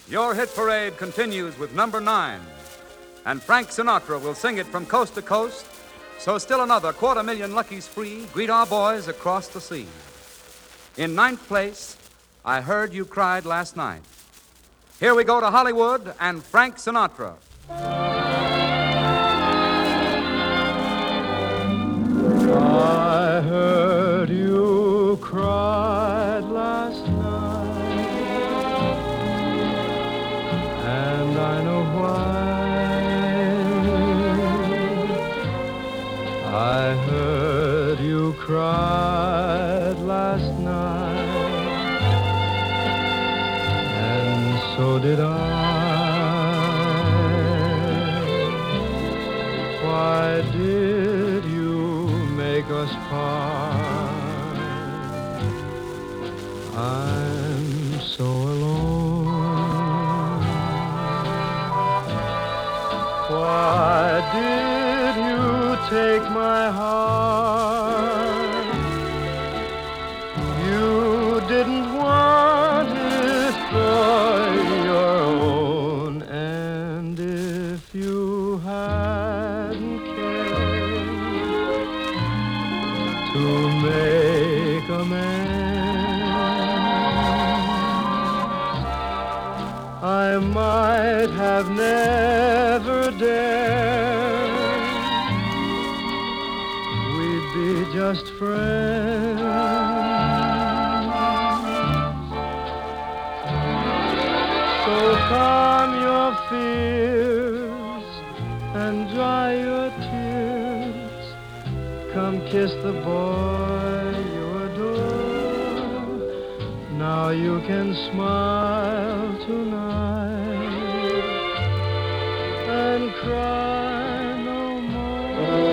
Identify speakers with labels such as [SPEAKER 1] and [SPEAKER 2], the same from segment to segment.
[SPEAKER 1] Your hit parade continues with number 9. And Frank Sinatra will sing it from coast to coast, so still another 250,000 luckies free greet our boys across the sea. In 9th place, I Heard You Cried Last Night. Here we go to Hollywood and Frank Sinatra.
[SPEAKER 2] I heard you cried last night, and I know why. I heard you cried last night, and so did I. Why did you make us part? I'm so alone. Why did you take my heart? You didn't want it for your own, and if you hadn't cared to make amends, I might have never dared. We'd be just friends. So calm your fears and dry your tears. Come kiss the boy you adore. Now you can smile tonight and cry no more.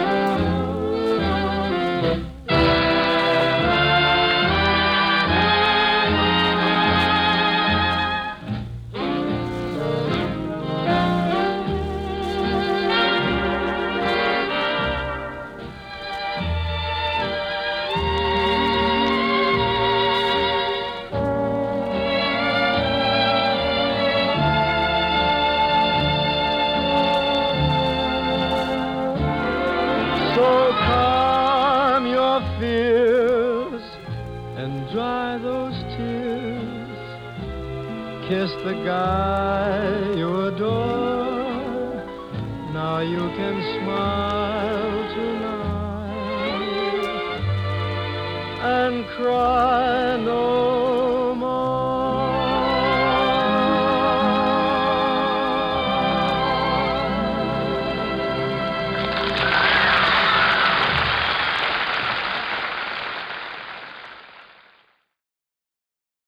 [SPEAKER 2] So calm your fears and dry those tears. Kiss the guy you adore. Now you can smile tonight and cry no